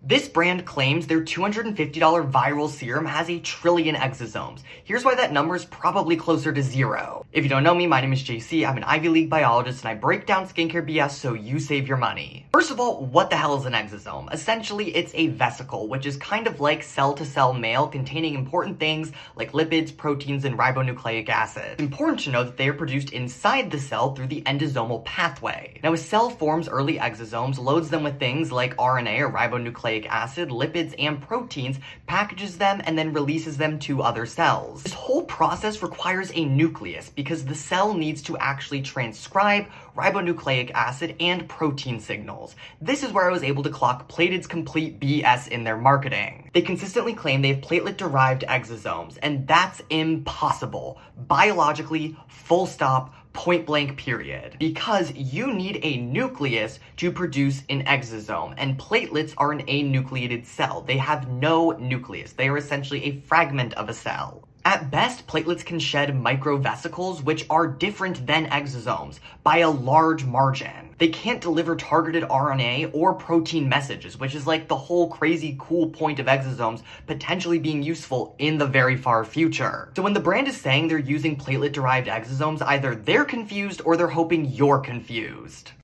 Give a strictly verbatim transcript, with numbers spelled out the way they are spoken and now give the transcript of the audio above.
This brand claims their two hundred fifty dollar viral serum has a trillion exosomes. Here's why that number is probably closer to zero. If you don't know me, my name is J C, I'm an Ivy League biologist, and I break down skincare B S so you save your money. First of all, what the hell is an exosome? Essentially, it's a vesicle, which is kind of like cell-to-cell mail containing important things like lipids, proteins, and ribonucleic acid. It's important to know that they are produced inside the cell through the endosomal pathway. Now, a cell forms early exosomes, loads them with things like R N A or ribonucleic acid, lipids, and proteins, packages them, and then releases them to other cells. This whole process requires a nucleus because the cell needs to actually transcribe ribonucleic acid and protein signals. This is where I was able to clock Plated's complete B S in their marketing. They consistently claim they have platelet-derived exosomes, and that's impossible. Biologically, full stop, point blank period. Because you need a nucleus to produce an exosome, and platelets are an anucleated cell. They have no nucleus. They are essentially a fragment of a cell. At best, platelets can shed microvesicles, which are different than exosomes by a large margin. They can't deliver targeted R N A or protein messages, which is like the whole crazy cool point of exosomes potentially being useful in the very far future. So when the brand is saying they're using platelet-derived exosomes, either they're confused or they're hoping you're confused.